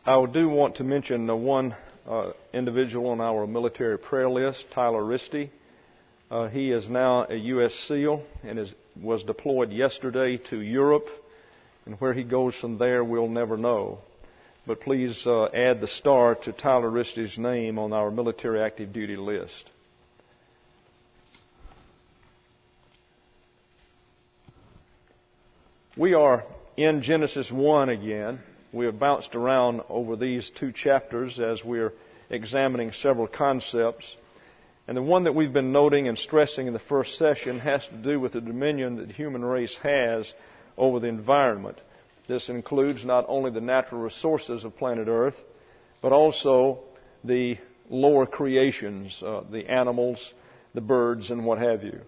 I do want to mention one individual on our military prayer list, Tyler Risty. He is now a U.S. SEAL and was deployed yesterday to Europe. And where he goes from there, we'll never know. But please add the star to Tyler Risty's name on our military active duty list. We are in Genesis 1 again. We have bounced around over these two chapters as we're examining several concepts. And the one that we've been noting and stressing in the first session has to do with the dominion that the human race has over the environment. This includes not only the natural resources of planet Earth, but also the lower creations, the animals, the birds, and what have you.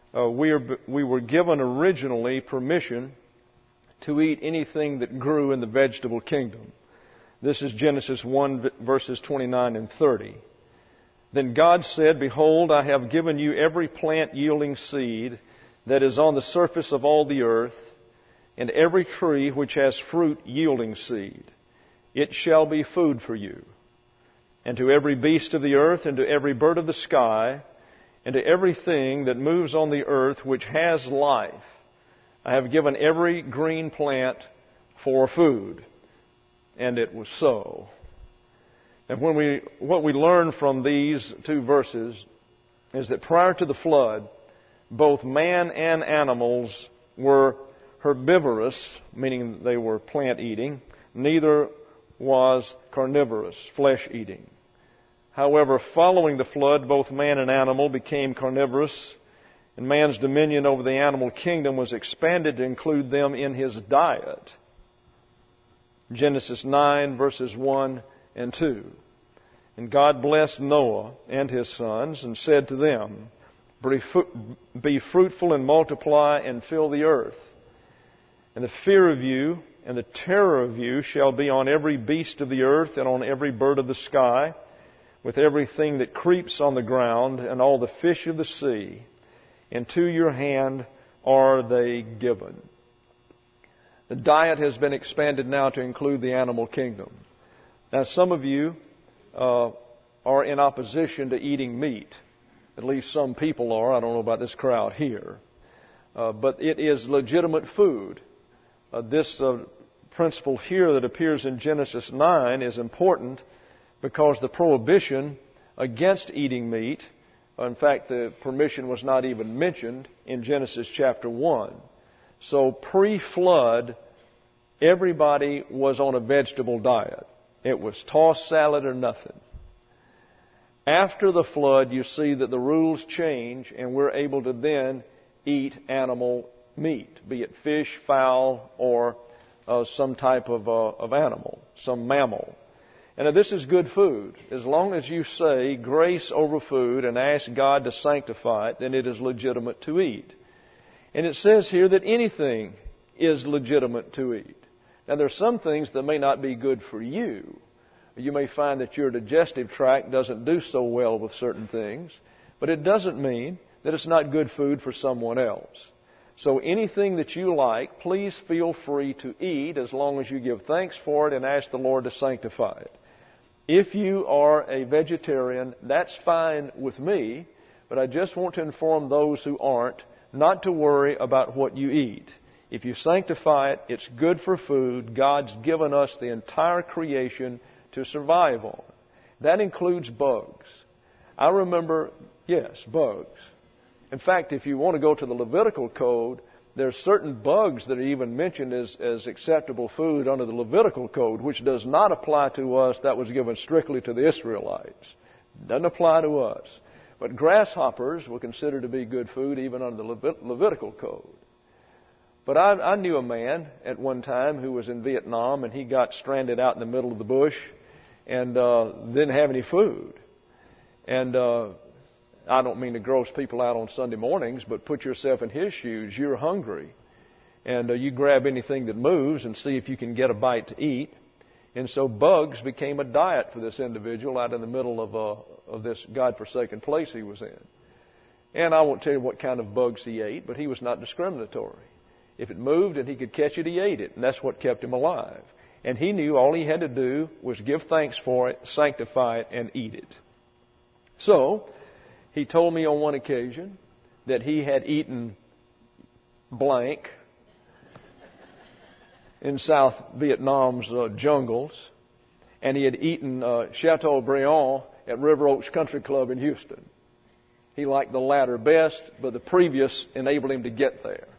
We were given originally permission to eat anything that grew in the vegetable kingdom. This is Genesis 1, verses 29 and 30. Then God said, "Behold, I have given you every plant yielding seed that is on the surface of all the earth, and every tree which has fruit yielding seed. It shall be food for you. And to every beast of the earth, and to every bird of the sky, and to everything that moves on the earth which has life, I have given every green plant for food." And it was so. And what we learn from these two verses is that prior to the flood, both man and animals were herbivorous, meaning they were plant eating. Neither was carnivorous, flesh eating. However, following the flood, both man and animal became carnivorous, and man's dominion over the animal kingdom was expanded to include them in his diet. Genesis 9, verses 1 and 2. And God blessed Noah and his sons and said to them, "Be fruitful and multiply and fill the earth. And the fear of you and the terror of you shall be on every beast of the earth and on every bird of the sky, with everything that creeps on the ground and all the fish of the sea. And to your hand are they given." The diet has been expanded now to include the animal kingdom. Now, some of you are in opposition to eating meat. At least some people are. I don't know about this crowd here. But it is legitimate food. This principle here that appears in Genesis 9 is important because the prohibition against eating meat, in fact, the permission was not even mentioned in Genesis chapter 1. So pre-flood, everybody was on a vegetable diet. It was tossed salad or nothing. After the flood, you see that the rules change and we're able to then eat animal meat, be it fish, fowl, or some type of animal, some mammal. And this is good food. As long as you say grace over food and ask God to sanctify it, then it is legitimate to eat. And it says here that anything is legitimate to eat. Now, there are some things that may not be good for you. You may find that your digestive tract doesn't do so well with certain things, but it doesn't mean that it's not good food for someone else. So anything that you like, please feel free to eat as long as you give thanks for it and ask the Lord to sanctify it. If you are a vegetarian, that's fine with me, but I just want to inform those who aren't not to worry about what you eat. If you sanctify it, it's good for food. God's given us the entire creation to survive on. That includes bugs. I remember, yes, bugs. In fact, if you want to go to the Levitical code, there are certain bugs that are even mentioned as acceptable food under the Levitical code, which does not apply to us. That was given strictly to the Israelites. Doesn't apply to us. But grasshoppers were considered to be good food even under the Levitical code. But I knew a man at one time who was in Vietnam, and he got stranded out in the middle of the bush and didn't have any food. And I don't mean to gross people out on Sunday mornings, but put yourself in his shoes. You're hungry. And you grab anything that moves and see if you can get a bite to eat. And so bugs became a diet for this individual out in the middle of this God-forsaken place he was in. And I won't tell you what kind of bugs he ate, but he was not discriminatory. If it moved and he could catch it, he ate it. And that's what kept him alive. And he knew all he had to do was give thanks for it, sanctify it, and eat it. So, he told me on one occasion that he had eaten blank in South Vietnam's jungles, and he had eaten Chateaubriand at River Oaks Country Club in Houston. He liked the latter best, but the previous enabled him to get there.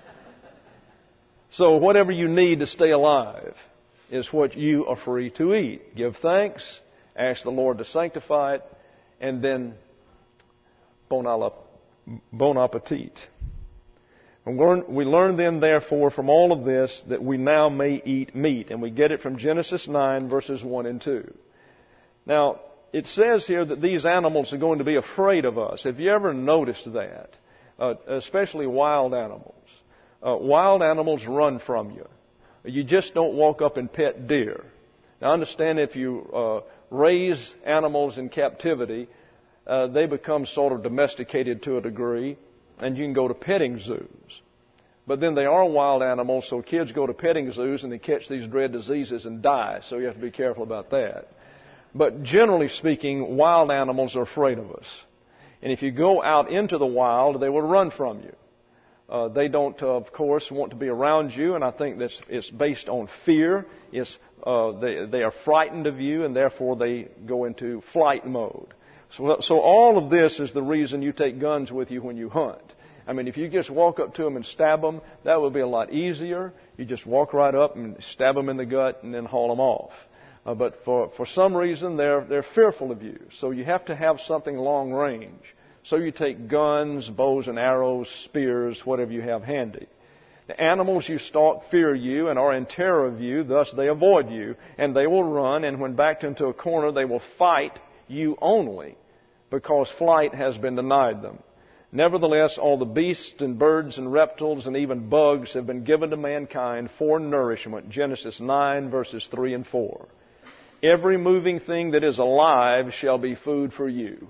So whatever you need to stay alive is what you are free to eat. Give thanks, ask the Lord to sanctify it, and then bon appetit. We learn then, therefore, from all of this that we now may eat meat. And we get it from Genesis 9, verses 1 and 2. Now, it says here that these animals are going to be afraid of us. Have you ever noticed that? Especially wild animals. Wild animals run from you. You just don't walk up and pet deer. Now, understand if you raise animals in captivity, they become sort of domesticated to a degree, and you can go to petting zoos. But then they are wild animals, so kids go to petting zoos and they catch these dread diseases and die, so you have to be careful about that. But generally speaking, wild animals are afraid of us. And if you go out into the wild, they will run from you. They don't, of course, want to be around you, and I think that's it's based on fear. They are frightened of you, and therefore they go into flight mode. So all of this is the reason you take guns with you when you hunt. I mean, if you just walk up to them and stab them, that would be a lot easier. You just walk right up and stab them in the gut and then haul them off. But for some reason, they're fearful of you. So you have to have something long range. So you take guns, bows and arrows, spears, whatever you have handy. The animals you stalk fear you and are in terror of you, thus they avoid you, and they will run, and when backed into a corner, they will fight you only, because flight has been denied them. Nevertheless, all the beasts and birds and reptiles and even bugs have been given to mankind for nourishment. Genesis 9, verses 3 and 4. Every moving thing that is alive shall be food for you.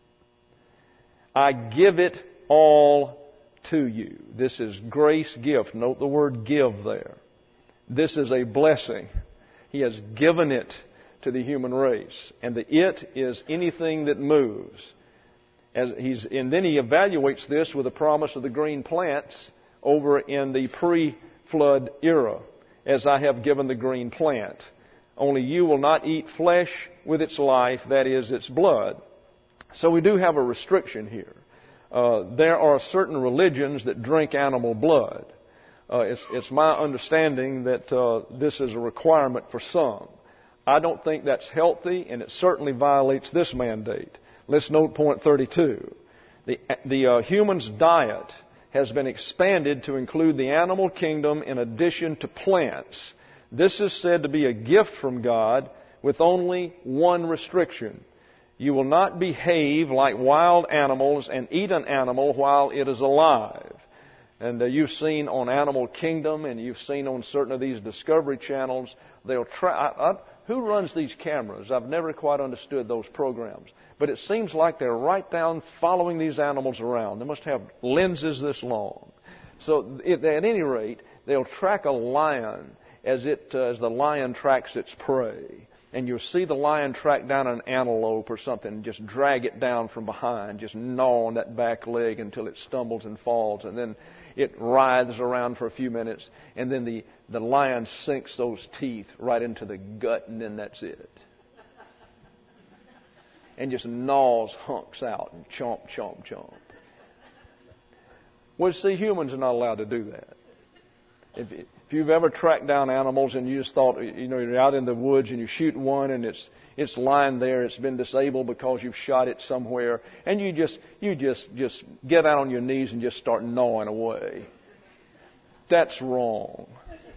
I give it all to you. This is grace gift. Note the word give there. This is a blessing. He has given it to the human race. And the it is anything that moves. And then he evaluates this with the promise of the green plants over in the pre-flood era, as I have given the green plant. Only you will not eat flesh with its life, that is, its blood. So we do have a restriction here. There are certain religions that drink animal blood. It's my understanding that this is a requirement for some. I don't think that's healthy, and it certainly violates this mandate. Let's note point 32. The human's diet has been expanded to include the animal kingdom in addition to plants. This is said to be a gift from God with only one restriction. You will not behave like wild animals and eat an animal while it is alive. And you've seen on Animal Kingdom, and you've seen on certain of these Discovery channels, they'll try. Who runs these cameras? I've never quite understood those programs. But it seems like they're right down following these animals around. They must have lenses this long. So at any rate, they'll track a lion as the lion tracks its prey. And you'll see the lion track down an antelope or something and just drag it down from behind, just gnaw on that back leg until it stumbles and falls. And then it writhes around for a few minutes, and then the lion sinks those teeth right into the gut, and then that's it. And just gnaws hunks out and chomp, chomp, chomp. Well, see, humans are not allowed to do that. If you've ever tracked down animals and you just thought, you're out in the woods and you shoot one and it's lying there, it's been disabled because you've shot it somewhere, and you just get out on your knees and just start gnawing away. That's wrong.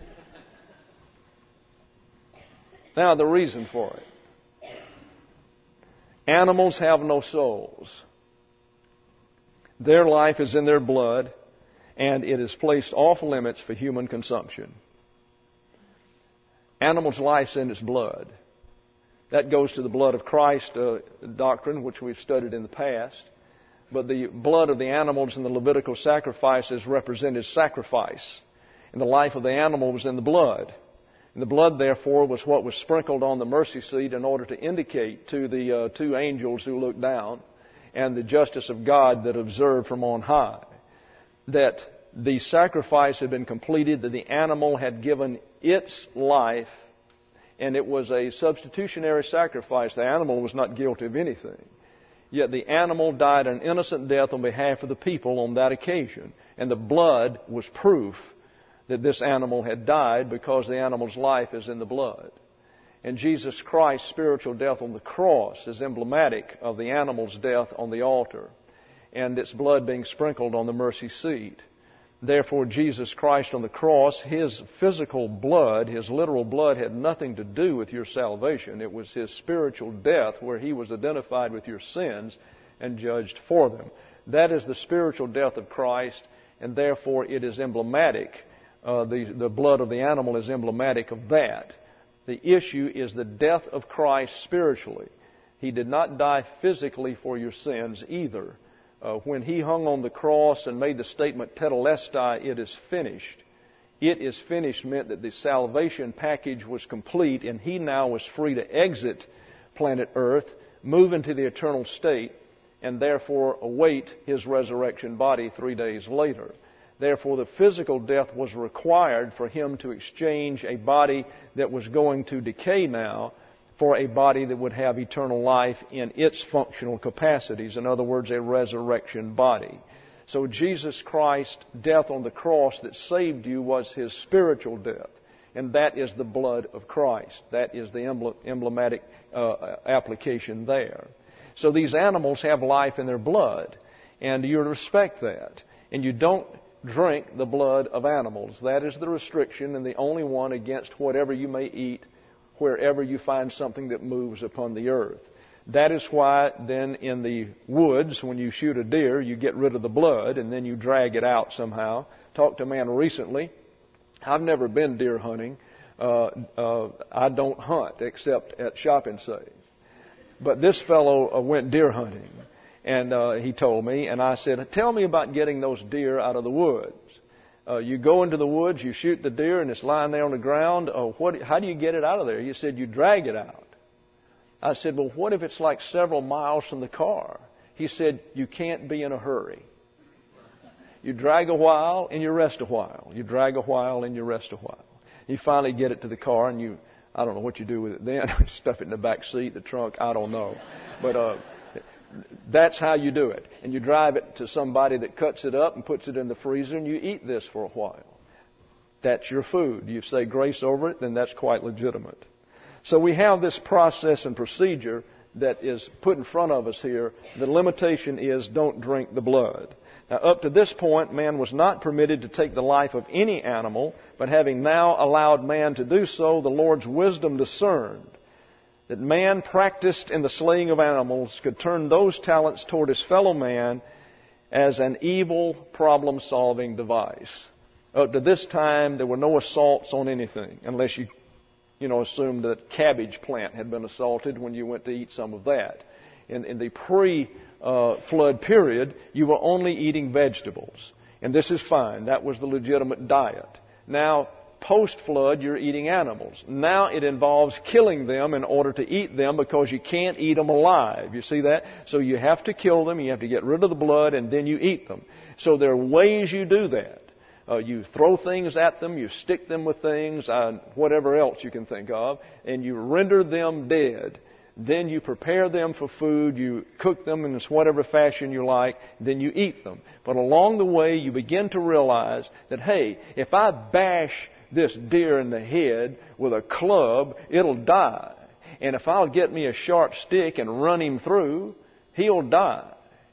Now, the reason for it. Animals have no souls. Their life is in their blood, and it is placed off limits for human consumption. Animals' life's in its blood. That goes to the blood of Christ doctrine, which we've studied in the past. But the blood of the animals in the Levitical sacrifices represented sacrifice. And the life of the animal was in the blood. And the blood, therefore, was what was sprinkled on the mercy seat in order to indicate to the two angels who looked down and the justice of God that observed from on high that the sacrifice had been completed, that the animal had given its life, and it was a substitutionary sacrifice. The animal was not guilty of anything. Yet the animal died an innocent death on behalf of the people on that occasion. And the blood was proof that this animal had died, because the animal's life is in the blood. And Jesus Christ's spiritual death on the cross is emblematic of the animal's death on the altar and its blood being sprinkled on the mercy seat. Therefore, Jesus Christ on the cross, His physical blood, His literal blood, had nothing to do with your salvation. It was His spiritual death where He was identified with your sins and judged for them. That is the spiritual death of Christ, and therefore it is emblematic. The blood of the animal is emblematic of that. The issue is the death of Christ spiritually. He did not die physically for your sins either. When He hung on the cross and made the statement, tetelestai, it is finished. It is finished meant that the salvation package was complete, and He now was free to exit planet Earth, move into the eternal state, and therefore await His resurrection body 3 days later. Therefore, the physical death was required for Him to exchange a body that was going to decay now for a body that would have eternal life in its functional capacities. In other words, a resurrection body. So Jesus Christ's death on the cross that saved you was His spiritual death. And that is the blood of Christ. That is the emblematic application there. So these animals have life in their blood. And you're to respect that. And you don't drink the blood of animals. That is the restriction, and the only one against whatever you may eat wherever you find something that moves upon the earth. That is why then in the woods, when you shoot a deer, you get rid of the blood and then you drag it out somehow. Talked to a man recently. I've never been deer hunting. I don't hunt except at shopping save. But this fellow went deer hunting, and he told me, and I said, tell me about getting those deer out of the woods. You go into the woods, you shoot the deer, and it's lying there on the ground. How do you get it out of there? He said, you drag it out. I said, well, what if it's like several miles from the car? He said, you can't be in a hurry. You drag a while and you rest a while. You drag a while and you rest a while. You finally get it to the car, and I don't know what you do with it then. Stuff it in the back seat, the trunk, I don't know. But that's how you do it. And you drive it to somebody that cuts it up and puts it in the freezer, and you eat this for a while. That's your food. You say grace over it, then that's quite legitimate. So we have this process and procedure that is put in front of us here. The limitation is don't drink the blood. Now, up to this point, man was not permitted to take the life of any animal, but having now allowed man to do so, the Lord's wisdom discerned that man practiced in the slaying of animals could turn those talents toward his fellow man as an evil problem-solving device. Up to this time, there were no assaults on anything, unless you assume that cabbage plant had been assaulted when you went to eat some of that. In the pre-flood period, you were only eating vegetables. And this is fine. That was the legitimate diet. Now, post-flood, you're eating animals. Now it involves killing them in order to eat them, because you can't eat them alive. You see that? So you have to kill them, you have to get rid of the blood, and then you eat them. So there are ways you do that. You throw things at them, you stick them with things, whatever else you can think of, and you render them dead. Then you prepare them for food, you cook them in whatever fashion you like, then you eat them. But along the way, you begin to realize that, hey, if I bash this deer in the head with a club, it'll die. And if I'll get me a sharp stick and run him through, he'll die.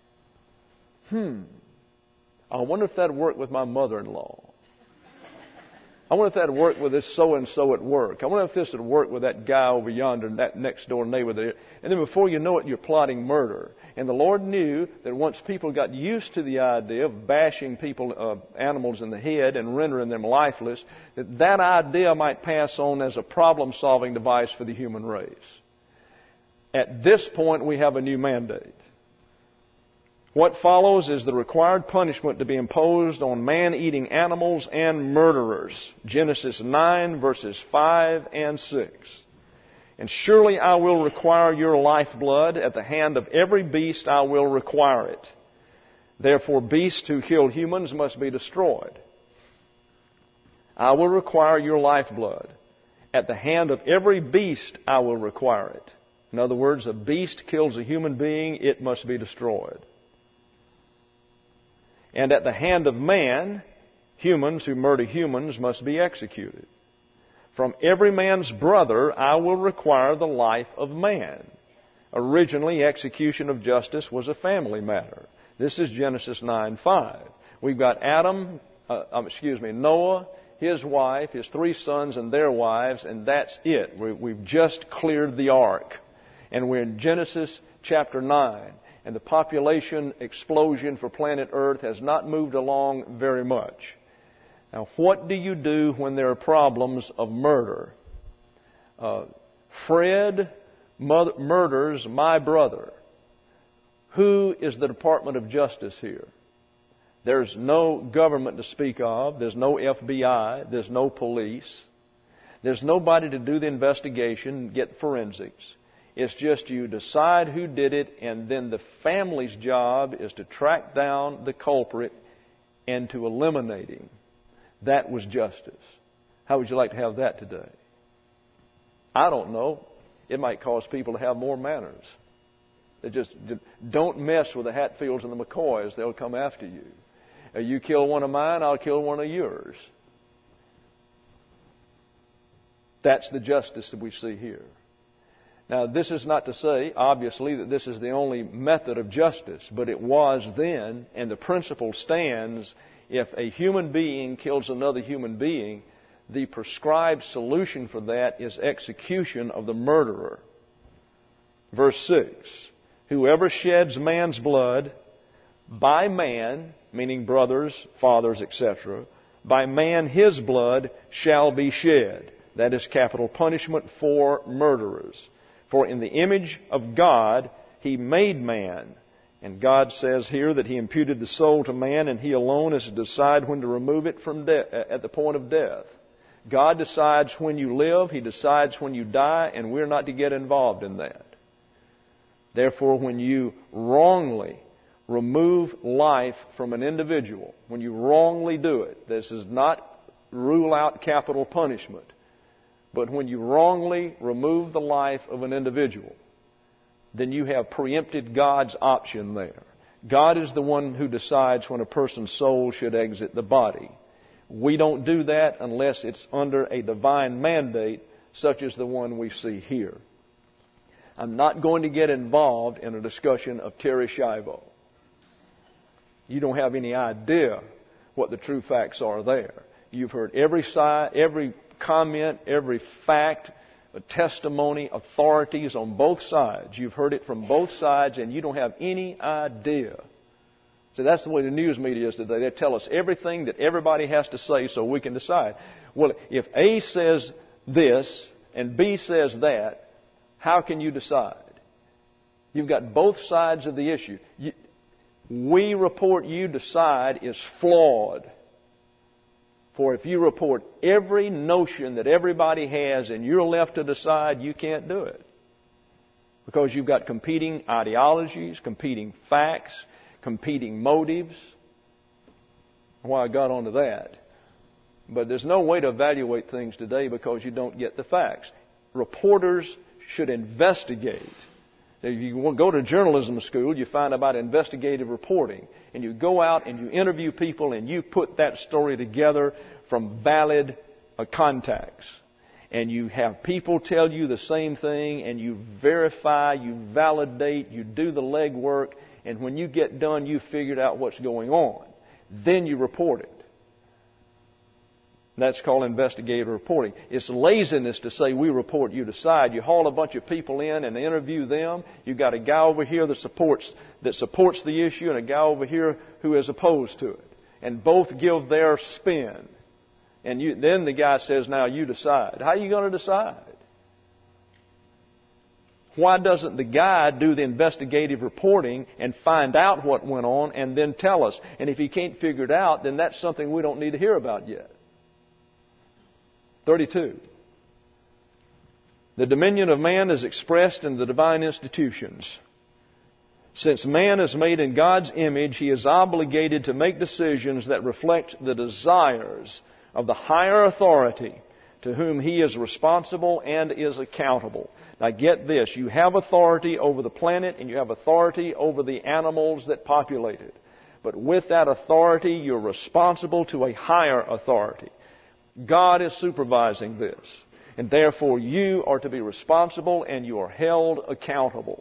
I wonder if that'd work with my mother-in-law. I wonder if that'd work with this so-and-so at work. I wonder if this would work with that guy over yonder, that next-door neighbor there. And then before you know it, you're plotting murder. And the Lord knew that once people got used to the idea of bashing animals in the head and rendering them lifeless, that idea might pass on as a problem-solving device for the human race. At this point, we have a new mandate. What follows is the required punishment to be imposed on man-eating animals and murderers. Genesis 9, verses 5 and 6. And surely I will require your lifeblood. At the hand of every beast I will require it. Therefore beasts who kill humans must be destroyed. I will require your lifeblood. At the hand of every beast I will require it. In other words, a beast kills a human being, it must be destroyed. And at the hand of man, humans who murder humans must be executed. From every man's brother I will require the life of man. Originally, execution of justice was a family matter. This is Genesis 9:5. We've got Noah, his wife, his 3 sons and their wives, and that's it. We've just cleared the ark. And we're in Genesis chapter 9. And the population explosion for planet Earth has not moved along very much. Now, what do you do when there are problems of murder? Fred murders my brother. Who is the Department of Justice here? There's no government to speak of. There's no FBI. There's no police. There's nobody to do the investigation, get forensics. It's just you decide who did it, and then the family's job is to track down the culprit and to eliminate him. That was justice. How would you like to have that today? I don't know. It might cause people to have more manners. They just don't mess with the Hatfields and the McCoys. They'll come after you. You kill one of mine, I'll kill one of yours. That's the justice that we see here. Now, this is not to say, obviously, that this is the only method of justice, but it was then, and the principle stands. If a human being kills another human being, the prescribed solution for that is execution of the murderer. Verse 6, whoever sheds man's blood, by man, meaning brothers, fathers, etc., by man his blood shall be shed. That is capital punishment for murderers. For in the image of God He made man. And God says here that He imputed the soul to man, and He alone is to decide when to remove it from at the point of death. God decides when you live, He decides when you die, and we're not to get involved in that. Therefore, when you wrongly remove life from an individual, when you wrongly do it, this does not rule out capital punishment. But when you wrongly remove the life of an individual, then you have preempted God's option there. God is the one who decides when a person's soul should exit the body. We don't do that unless it's under a divine mandate, such as the one we see here. I'm not going to get involved in a discussion of Terri Schiavo. You don't have any idea what the true facts are there. You've heard every side, every comment, every fact, a testimony, authorities on both sides. You've heard it from both sides, and you don't have any idea. So that's the way the news media is today. They tell us everything that everybody has to say so we can decide. Well, if A says this and B says that, how can you decide? You've got both sides of the issue. We report, you decide is flawed. For if you report every notion that everybody has and you're left to decide, you can't do it. Because you've got competing ideologies, competing facts, competing motives. Why I got onto that. But there's no way to evaluate things today because you don't get the facts. Reporters should investigate. If you go to journalism school, you find about investigative reporting. And you go out and you interview people and you put that story together from valid contacts. And you have people tell you the same thing and you verify, you validate, you do the legwork. And when you get done, you've figured out what's going on. Then you report it. That's called investigative reporting. It's laziness to say we report, you decide. You haul a bunch of people in and interview them. You've got a guy over here that supports the issue and a guy over here who is opposed to it. And both give their spin. And then the guy says, now you decide. How are you going to decide? Why doesn't the guy do the investigative reporting and find out what went on and then tell us? And if he can't figure it out, then that's something we don't need to hear about yet. 32. The dominion of man is expressed in the divine institutions. Since man is made in God's image, he is obligated to make decisions that reflect the desires of the higher authority to whom he is responsible and is accountable. Now get this, you have authority over the planet and you have authority over the animals that populate it. But with that authority, you're responsible to a higher authority. God is supervising this. And therefore you are to be responsible and you are held accountable.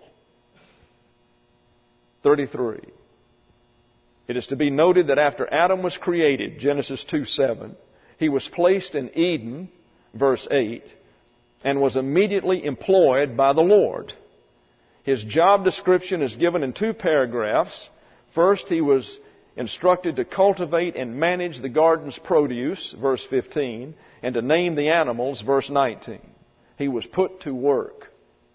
33. It is to be noted that after Adam was created, Genesis 2:7, he was placed in Eden, verse 8, and was immediately employed by the Lord. His job description is given in 2 paragraphs. First, he was instructed to cultivate and manage the garden's produce, verse 15, and to name the animals, verse 19. He was put to work.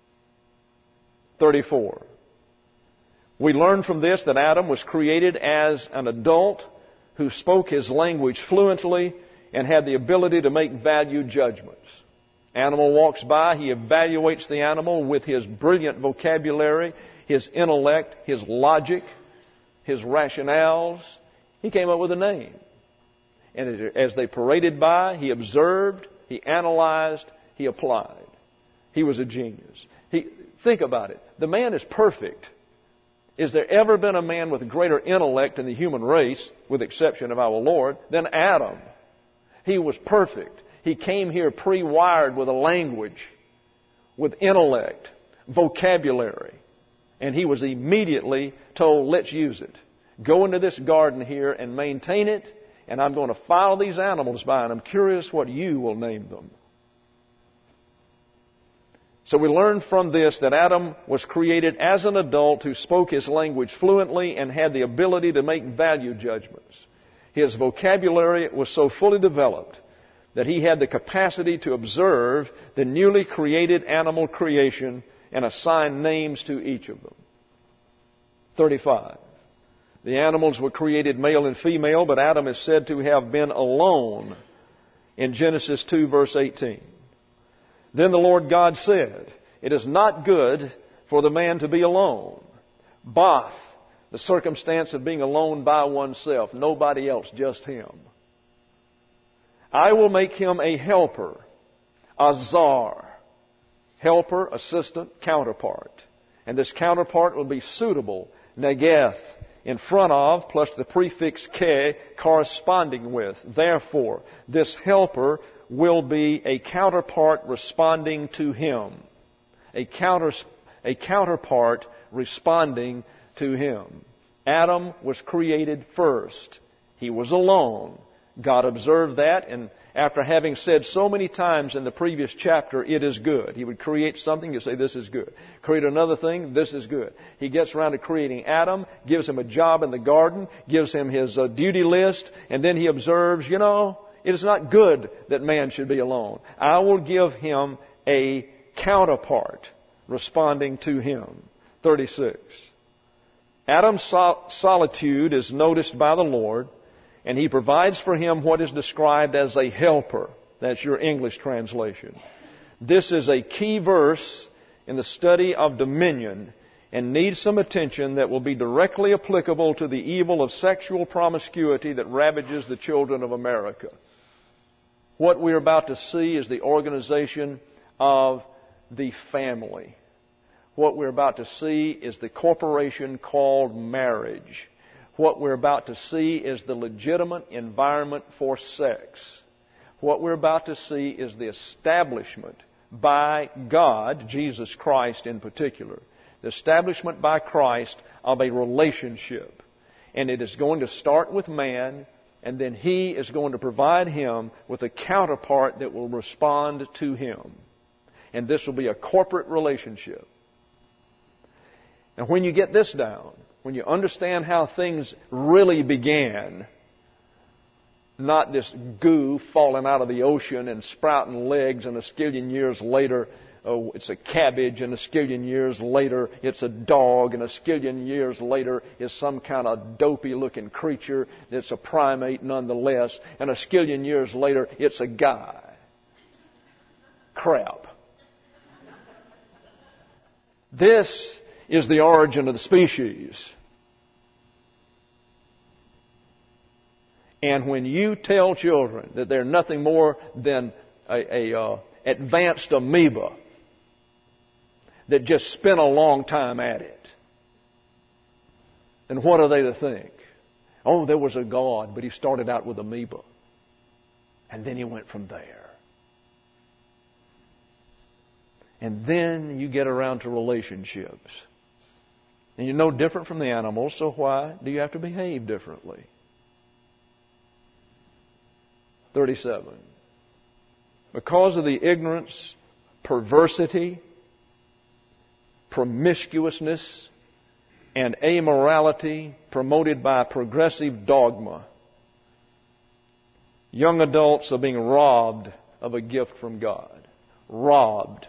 34. We learn from this that Adam was created as an adult who spoke his language fluently and had the ability to make valued judgments. Animal walks by, he evaluates the animal with his brilliant vocabulary, his intellect, his logic, his rationales. He came up with a name. And as they paraded by, he observed, he analyzed, he applied. He was a genius. Think about it. The man is perfect. Is there ever been a man with greater intellect in the human race, with the exception of our Lord, than Adam? He was perfect. He came here pre-wired with a language, with intellect, vocabulary. And he was immediately told, let's use it. Go into this garden here and maintain it, and I'm going to file these animals by, and I'm curious what you will name them. So we learn from this that Adam was created as an adult who spoke his language fluently and had the ability to make value judgments. His vocabulary was so fully developed that he had the capacity to observe the newly created animal creation and assign names to each of them. 35. The animals were created male and female, but Adam is said to have been alone in Genesis 2, verse 18. Then the Lord God said, it is not good for the man to be alone. Bath, the circumstance of being alone by oneself, nobody else, just him. I will make him a helper, azar, helper, assistant, counterpart. And this counterpart will be suitable, negeth, in front of, plus the prefix ke, corresponding with. Therefore, this helper will be a counterpart responding to him. A counterpart responding to him. Adam was created first. He was alone. God observed that, and after having said so many times in the previous chapter, it is good. He would create something, you say, this is good. Create another thing, this is good. He gets around to creating Adam, gives him a job in the garden, gives him his duty list, and then he observes, it is not good that man should be alone. I will give him a counterpart responding to him. 36. Adam's solitude is noticed by the Lord, and He provides for him what is described as a helper. That's your English translation. This is a key verse in the study of dominion and needs some attention that will be directly applicable to the evil of sexual promiscuity that ravages the children of America. What we're about to see is the organization of the family. What we're about to see is the corporation called marriage. What we're about to see is the legitimate environment for sex. What we're about to see is the establishment by God, Jesus Christ in particular, the establishment by Christ of a relationship. And it is going to start with man, and then He is going to provide him with a counterpart that will respond to him. And this will be a corporate relationship. And when you get this down, when you understand how things really began, not this goo falling out of the ocean and sprouting legs and a skillion years later it's a cabbage, and a skillion years later it's a dog, and a skillion years later it's some kind of dopey-looking creature that's a primate nonetheless, and a skillion years later it's a guy. Crap. This is the origin of the species. And when you tell children that they're nothing more than a advanced amoeba that just spent a long time at it, then what are they to think? Oh, there was a God, but he started out with amoeba. And then he went from there. And then you get around to relationships. And you're no different from the animals, so why do you have to behave differently? 37. Because of the ignorance, perversity, promiscuousness, and amorality promoted by progressive dogma, young adults are being robbed of a gift from God. Robbed.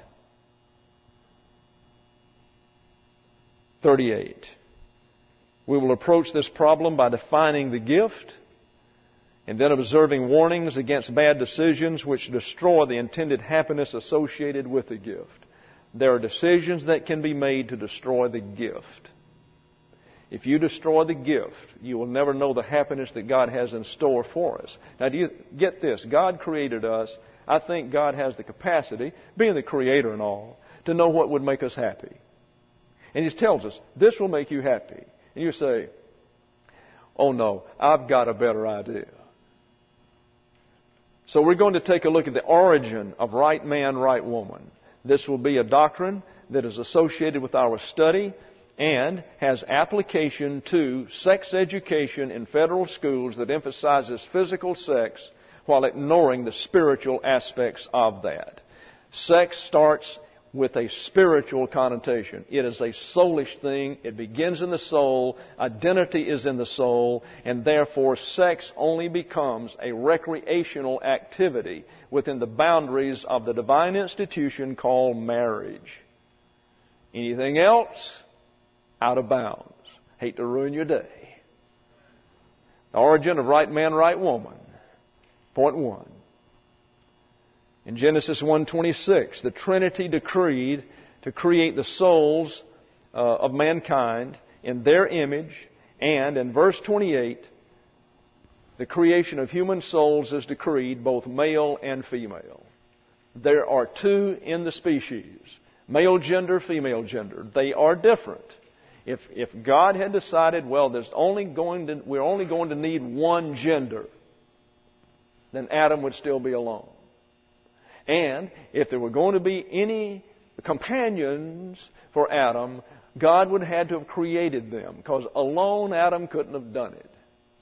38. We will approach this problem by defining the gift and then observing warnings against bad decisions which destroy the intended happiness associated with the gift. There are decisions that can be made to destroy the gift. If you destroy the gift, you will never know the happiness that God has in store for us. Now, do you get this? God created us. I think God has the capacity, being the Creator and all, to know what would make us happy. And He tells us, this will make you happy. And you say, oh no, I've got a better idea. So we're going to take a look at the origin of right man, right woman. This will be a doctrine that is associated with our study and has application to sex education in federal schools that emphasizes physical sex while ignoring the spiritual aspects of that. Sex starts with a spiritual connotation. It is a soulish thing. It begins in the soul. Identity is in the soul. And therefore, sex only becomes a recreational activity within the boundaries of the divine institution called marriage. Anything else, out of bounds. Hate to ruin your day. The origin of right man, right woman. Point 1. In Genesis 1:26, the Trinity decreed to create the souls of mankind in their image. And in verse 28, the creation of human souls is decreed both male and female. There are two in the species. Male gender, female gender. They are different. If God had decided, well, we're only going to need one gender, then Adam would still be alone. And if there were going to be any companions for Adam, God would have had to have created them, because alone Adam couldn't have done it.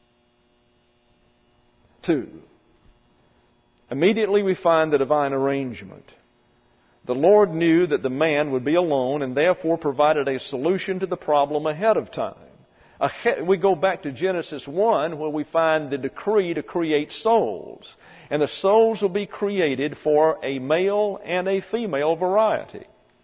2. Immediately we find the divine arrangement. The Lord knew that the man would be alone and therefore provided a solution to the problem ahead of time. We go back to Genesis 1 where we find the decree to create souls. And the souls will be created for a male and a female variety.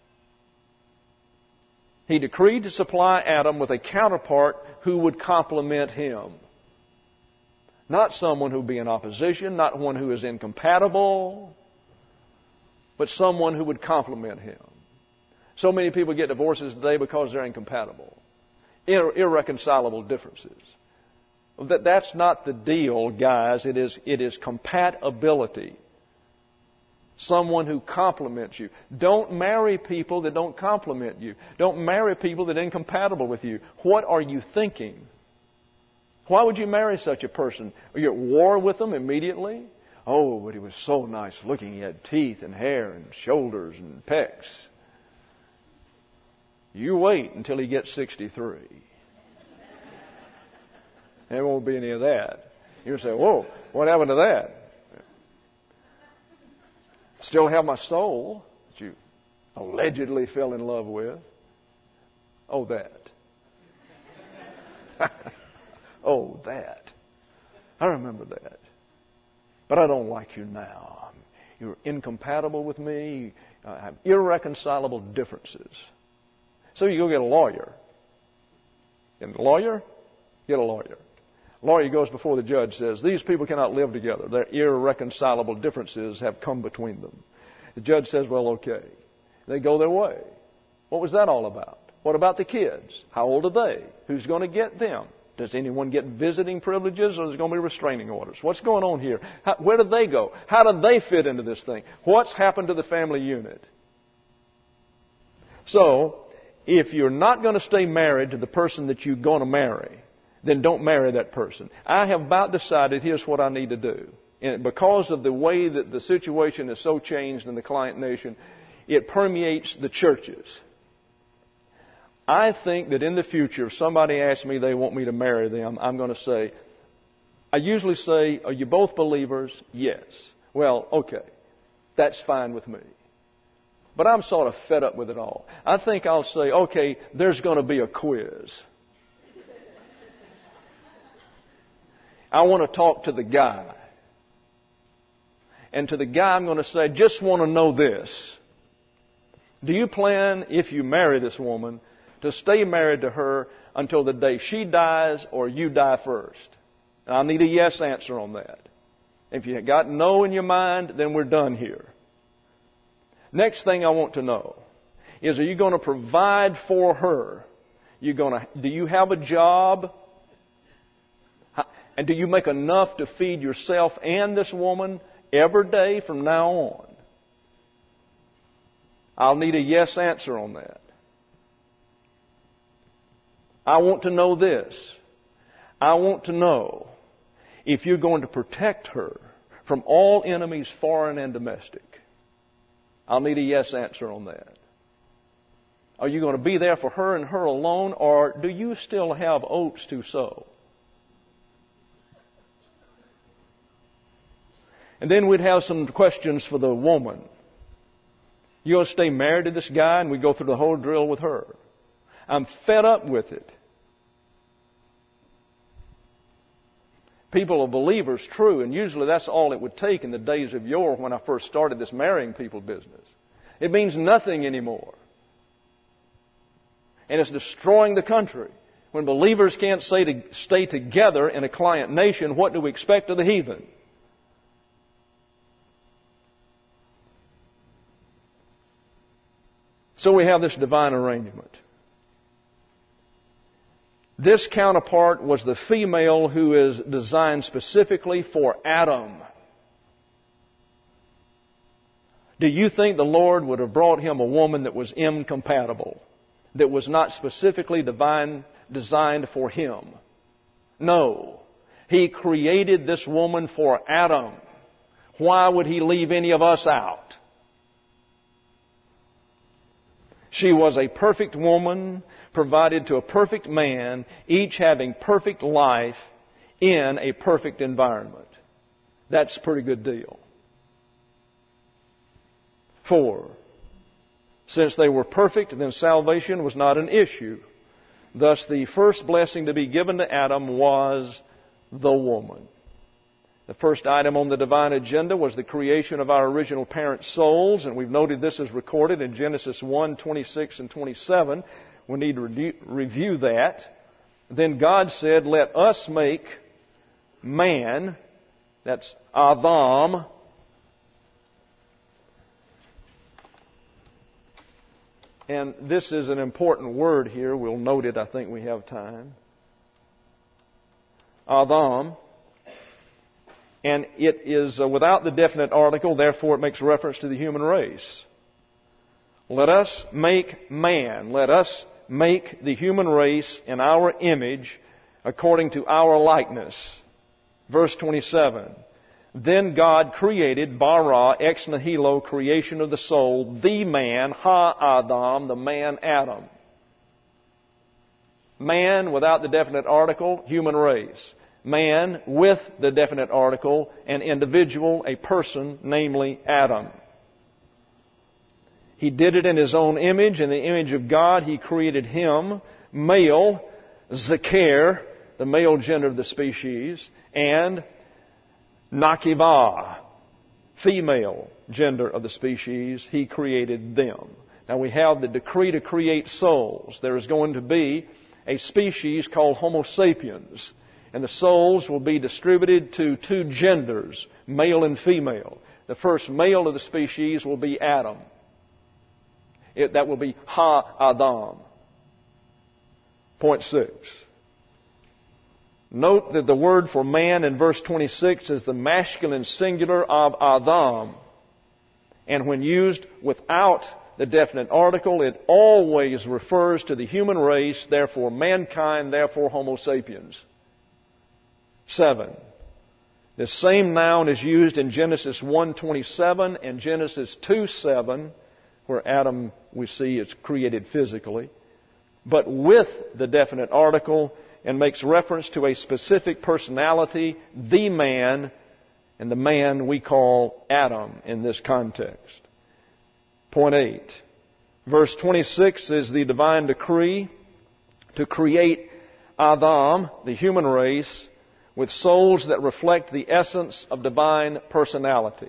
He decreed to supply Adam with a counterpart who would complement him. Not someone who would be in opposition, not one who is incompatible, but someone who would complement him. So many people get divorces today because they're incompatible. Irreconcilable differences. That's not the deal, guys. It is compatibility. Someone who complements you. Don't marry people that don't complement you. Don't marry people that are incompatible with you. What are you thinking? Why would you marry such a person? Are you at war with them immediately? Oh, but he was so nice looking. He had teeth and hair and shoulders and pecs. You wait until he gets 63. There won't be any of that. You'll say, whoa, what happened to that? Still have my soul that you allegedly fell in love with. Oh, that. Oh, that. I remember that. But I don't like you now. You're incompatible with me. have irreconcilable differences. So you go get a lawyer. And a lawyer? Get a lawyer. Lawyer goes before the judge, says, these people cannot live together. Their irreconcilable differences have come between them. The judge says, well, okay. They go their way. What was that all about? What about the kids? How old are they? Who's going to get them? Does anyone get visiting privileges, or is there going to be restraining orders? What's going on here? Where do they go? How do they fit into this thing? What's happened to the family unit? So, if you're not going to stay married to the person that you're going to marry, then don't marry that person. I have about decided here's what I need to do. And because of the way that the situation is so changed in the client nation, it permeates the churches. I think that in the future, if somebody asks me they want me to marry them, I'm going to say, I usually say, are you both believers? Yes. Well, okay. That's fine with me. But I'm sort of fed up with it all. I think I'll say, okay, there's going to be a quiz. I want to talk to the guy. And to the guy, I'm going to say, just want to know this. Do you plan, if you marry this woman, to stay married to her until the day she dies or you die first? And I need a yes answer on that. If you got no in your mind, then we're done here. Next thing I want to know is, are you going to provide for her? Do you have a job? And do you make enough to feed yourself and this woman every day from now on? I'll need a yes answer on that. I want to know this. I want to know if you're going to protect her from all enemies, foreign and domestic. I'll need a yes answer on that. Are you going to be there for her and her alone, or do you still have oats to sow? And then we'd have some questions for the woman. You going to stay married to this guy? And we go through the whole drill with her. I'm fed up with it. People are believers, true, and usually that's all it would take in the days of yore when I first started this marrying people business. It means nothing anymore. And it's destroying the country. When believers can't stay together in a client nation, what do we expect of the heathen? So we have this divine arrangement. This counterpart was the female who is designed specifically for Adam. Do you think the Lord would have brought him a woman that was incompatible, that was not specifically designed for him? No. He created this woman for Adam. Why would He leave any of us out? She was a perfect woman, provided to a perfect man, each having perfect life in a perfect environment. That's a pretty good deal. 4. Since they were perfect, then salvation was not an issue. Thus, the first blessing to be given to Adam was the woman. The first item on the divine agenda was the creation of our original parent souls, and we've noted this is recorded in Genesis 1, 26 and 27. We need to review that. Then God said, let us make man, that's Adam, and this is an important word here. We'll note it, I think we have time. Adam. And it is without the definite article, therefore it makes reference to the human race. Let us make man. Let us make the human race in our image according to our likeness. Verse 27. Then God created, bara, ex nihilo, creation of the soul, the man, ha-Adam, the man Adam. Man without the definite article, human race. Man with the definite article, an individual, a person, namely Adam. He did it in His own image. In the image of God, He created him, male, Zeker, the male gender of the species, and Nakivah, female gender of the species, He created them. Now we have the decree to create souls. There is going to be a species called Homo sapiens, and the souls will be distributed to two genders, male and female. The first male of the species will be Adam. That will be Ha-Adam. Point 6. Note that the word for man in verse 26 is the masculine singular of Adam. And when used without the definite article, it always refers to the human race, therefore mankind, therefore Homo sapiens. 7. This same noun is used in Genesis 1:27 and Genesis 2:7, where Adam, we see, is created physically, but with the definite article, and makes reference to a specific personality, the man, and the man we call Adam in this context. Point 8. Verse 26 is the divine decree to create Adam, the human race, with souls that reflect the essence of divine personality.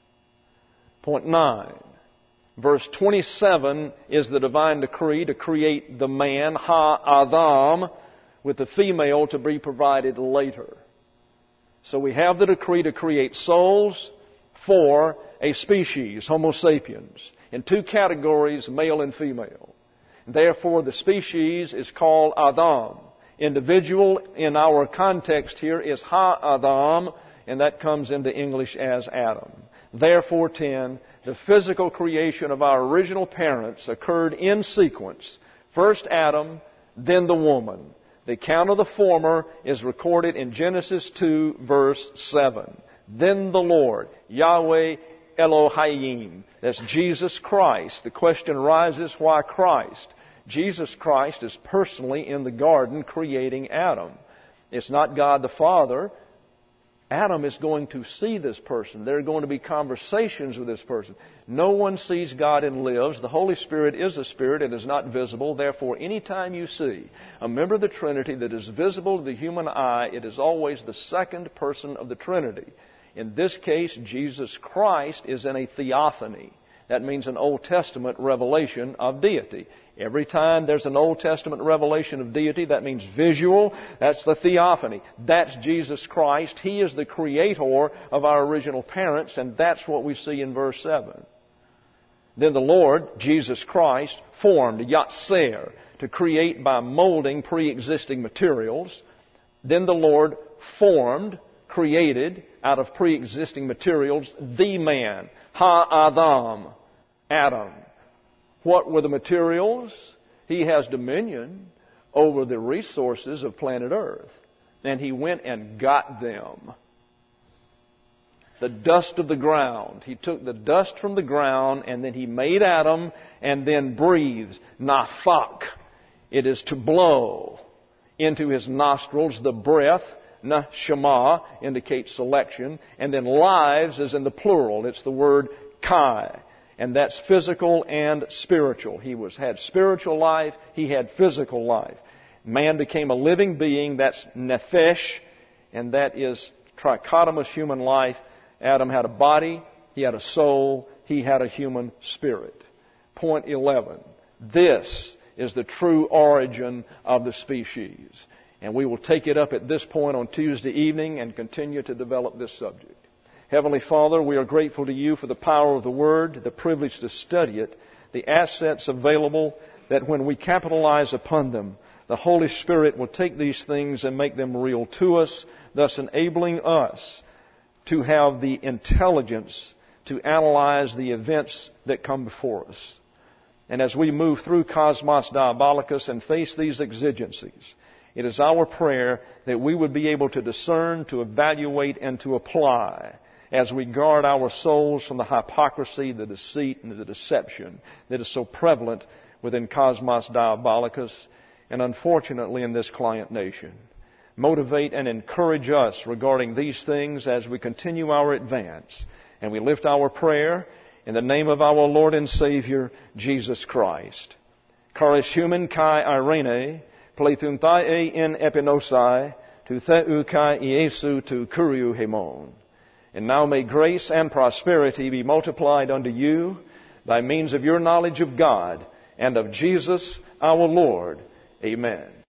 Point 9. Verse 27 is the divine decree to create the man, Ha-Adam, with the female to be provided later. So we have the decree to create souls for a species, Homo sapiens, in two categories, male and female. Therefore, the species is called Adam. Individual in our context here is Ha-Adam, and that comes into English as Adam. Therefore, 10, the physical creation of our original parents occurred in sequence. First Adam, then the woman. The account of the former is recorded in Genesis 2, verse 7. Then the Lord, Yahweh Elohim, that's Jesus Christ. The question arises, why Christ? Jesus Christ is personally in the garden creating Adam. It's not God the Father. Adam is going to see this person. There are going to be conversations with this person. No one sees God and lives. The Holy Spirit is a spirit. It is not visible. Therefore, anytime you see a member of the Trinity that is visible to the human eye, it is always the second person of the Trinity. In this case, Jesus Christ is in a theophany. That means an Old Testament revelation of deity. Every time there's an Old Testament revelation of deity, that means visual. That's the theophany. That's Jesus Christ. He is the creator of our original parents, and that's what we see in verse 7. Then the Lord, Jesus Christ, formed, Yatser, to create by molding pre-existing materials. Then the Lord formed, created out of pre-existing materials, the man, Ha-Adam, Adam. What were the materials? He has dominion over the resources of planet Earth. And He went and got them. The dust of the ground. He took the dust from the ground and then He made Adam and then breathed. Nafak. It is to blow into his nostrils the breath. Nashama indicates selection. And then lives is in the plural. It's the word kai. And that's physical and spiritual. He had spiritual life. He had physical life. Man became a living being. That's nephesh. And that is trichotomous human life. Adam had a body. He had a soul. He had a human spirit. Point 11. This is the true origin of the species. And we will take it up at this point on Tuesday evening and continue to develop this subject. Heavenly Father, we are grateful to You for the power of the Word, the privilege to study it, the assets available that when we capitalize upon them, the Holy Spirit will take these things and make them real to us, thus enabling us to have the intelligence to analyze the events that come before us. And as we move through Cosmos Diabolicus and face these exigencies, it is our prayer that we would be able to discern, to evaluate, and to apply as we guard our souls from the hypocrisy, the deceit, and the deception that is so prevalent within Cosmos Diabolicus and unfortunately in this client nation. Motivate and encourage us regarding these things as we continue our advance. And we lift our prayer in the name of our Lord and Savior, Jesus Christ. Charis human kai irene, pleithunthai in epinosai, tu theu kai Iesu tu kuriu hemon. And now may grace and prosperity be multiplied unto you by means of your knowledge of God and of Jesus our Lord. Amen.